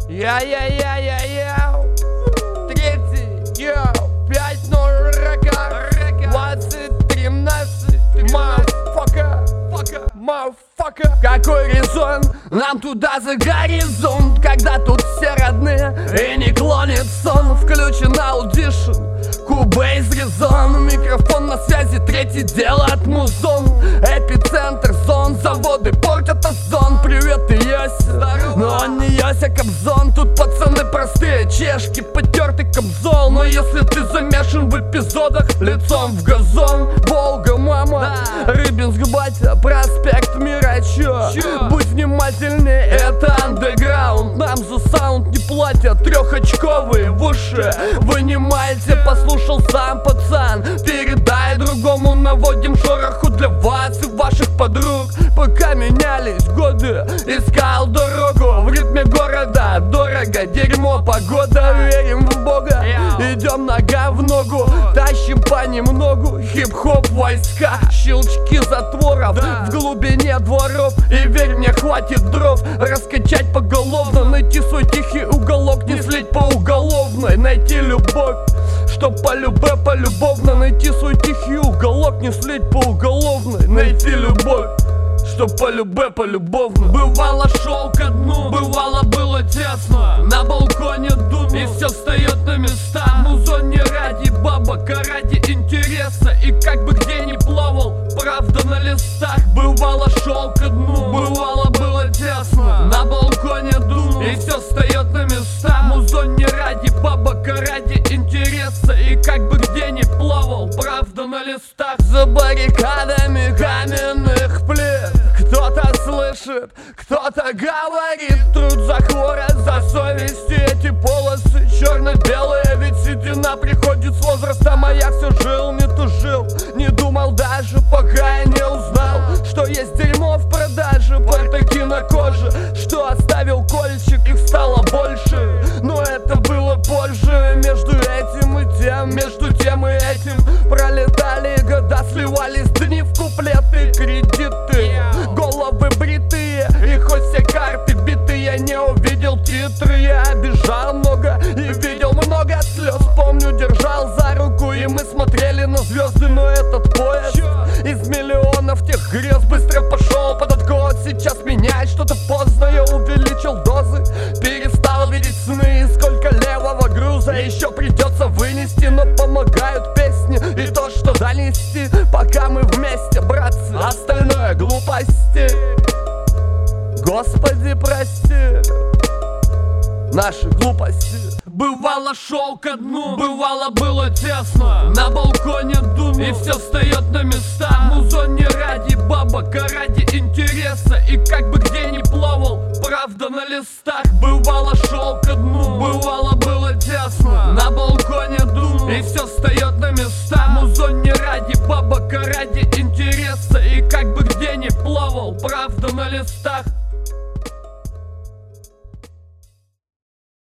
Я-я-я-я-я. Третий, йоу, 5-0 река, 20-13, мафака. Какой резон нам туда за горизонт, когда тут все родные и не клонит сон. Включен аудишн, Кубейс резон, микрофон на связи, третий дело от музон. Эпицентр зон, заводы портят озон. Привет, и Йося, но он не Йося Кобзон. Тут пацаны простые, чешки, потертый камзол. Но если ты замешан в эпизодах, лицом в газон. Волга, мама, Рыбинск, батя, проспект Мира, чё? Будь внимательнее, это андеграунд. Нам за саунд не платят, трехочковые в уши вынимайте. Послушал сам пацан, передай другому. Наводим шороху для вас и ваших подруг. Пока менялись годы, искал дорогу в ритме города. Дорого, дерьмо, погода, верим в Бога. Идем нога в ногу, тащим понемногу. Хип-хоп войска, щелчки затворов в глубине дворов. И верь мне, хватит дров раскачать поголовно. Найти свой тихий уголок, не слить по уголовной. Найти любовь, чтоб полюбовно. Найти свой тихий уголок, не слить по уголовной. Найти любовь, чтоб полюбовно. Бывало шел ко дну, бывало было тесно. На балконе дум, и все встает на места. Музон не ради бабок, а ради интереса. И как бы где ни плавал, правда на листах. Бывало шел ко дну, бывало было тесно. На балконе дум, и все встает на места. Музон не ради бабок, а ради интереса. И как бы где ни плавал, правда на листах. За баррикадами каменных плит кто-то слышит, кто-то говорит. Труд за хворост, за совесть. И эти полосы черно-белые. Ведь седина приходит с возрастом, а я все жил, не тужил. Не думал даже, пока я не узнал, что есть дерьмо в продаже. Портаки на коже, что оставил кольчик, их стало больше. Но это было позже. Между этим и тем, между тем и этим пролетали года, сливались дни в куплеты, кредиты. Головы бритые, и хоть все карты биты, я не увидел титры. Я обижал много и видел много слез. Помню, держал за руку, и мы смотрели на звезды. Но этот поезд из миллионов тех грез быстро пошел под откос. Сейчас менять что-то поздно, я увеличил дозы, перестал видеть сны. Сколько левого груза еще придется вынести, но помогают песни и то, что донести. Пока мы вместе, братцы, остальное глупости. Господи, прости наши глупости. Бывало шел ко дну, бывало было тесно. На балконе дум, и все встает на места. Музон не ради бабок, а ради интереса. И как бы где ни плавал, правда на листах. Бывало шел ко дну, бывало было тесно. На балконе дум, и все встает на места. Музон не ради бабок, а ради интереса. И как бы где ни плавал, правда на листах.